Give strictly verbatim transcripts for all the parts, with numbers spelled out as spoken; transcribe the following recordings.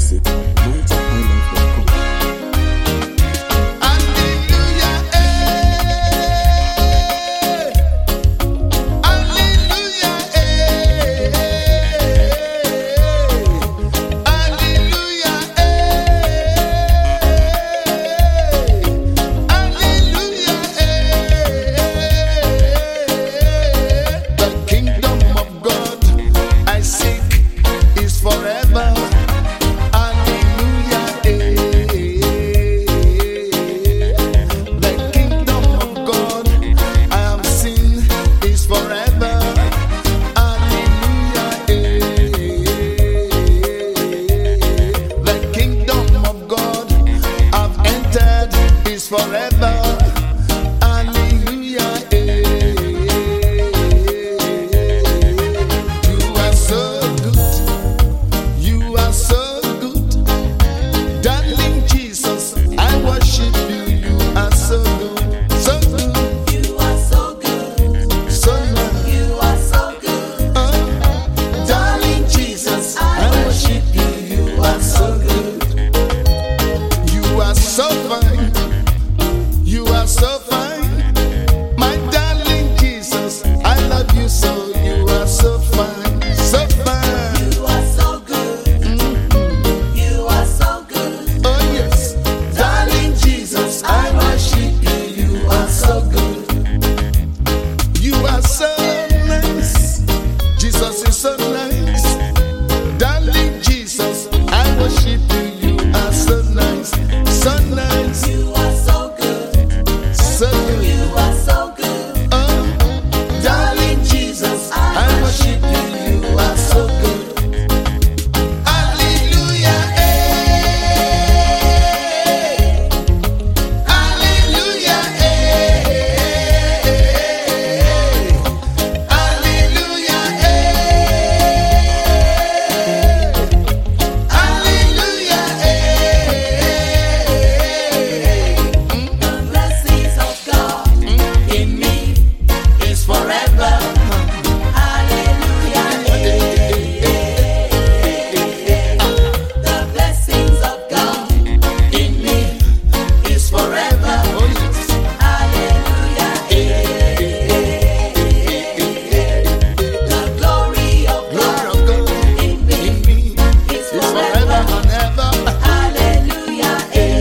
music at night highlife dot com. Forever, hallelujah, eh. You are so good, you are so good, darling Jesus, I worship you, you are so good, so good, you are so good, so good, you are so good, oh, darling Jesus, I worship you, you are so good, you are so fine. You are so fine, my darling Jesus. I love you so. You are so fine, so fine. you are so good, Mm-hmm. you are so good, Oh yes, darling Jesus, I worship you. You are so good. You are so nice. Jesus is so nice. Darling Jesus, I worship you. You are so nice, so nice. you are so good, So good. you are so good, Oh, darling Jesus, I worship you. You are so good. Hallelujah, eh. Hallelujah, eh. Hallelujah, eh. Hallelujah, eh. the blessings of God in me It's forever. hallelujah, the blessings of God In me is forever. Oh yes. hallelujah, the glory of Glory God of God in me in me is is forever forever and ever. hallelujah,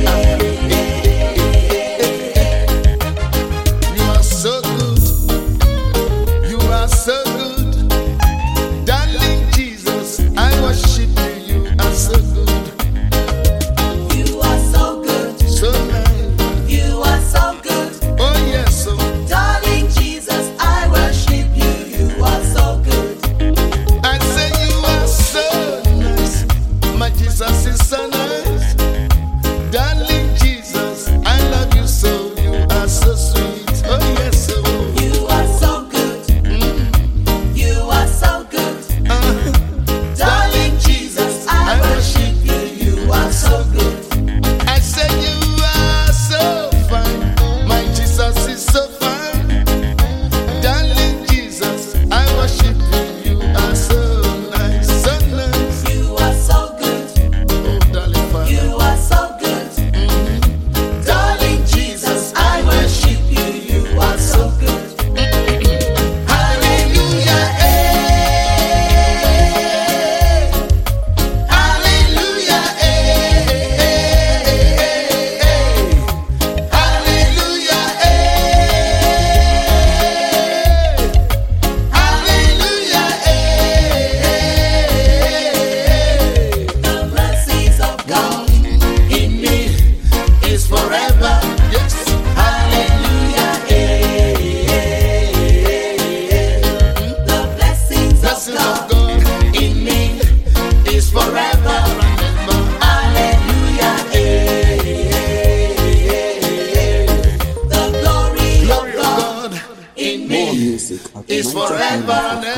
You are so good. You are so good. Darling Jesus, I worship you. You are so good. you are so good, So nice. you are so good, Oh yes. So darling Jesus, I worship you, you are so good, I say you are so nice. My Jesus is so nice. Darling Jesus, I love you so. You are so sweet. Oh yes. So you are so good, you are so good, uh, darling Jesus, I worship you, you are so good, I say you are so fine. My Jesus is so fine. Darling Jesus, I worship you. You are so nice, so nice. you are so good, Oh, darling Father. you are so good, darling Jesus, I worship you, you are so good, Hallelujah, eh. Hallelujah, eh. Hallelujah, eh. Hallelujah, eh. the blessings of God In me is forever. Yes. hallelujah, the blessings of Blessings of God God in me is forever and ever. hallelujah, the glory of Glory of God God in More me music at is night forever highlife dot com. and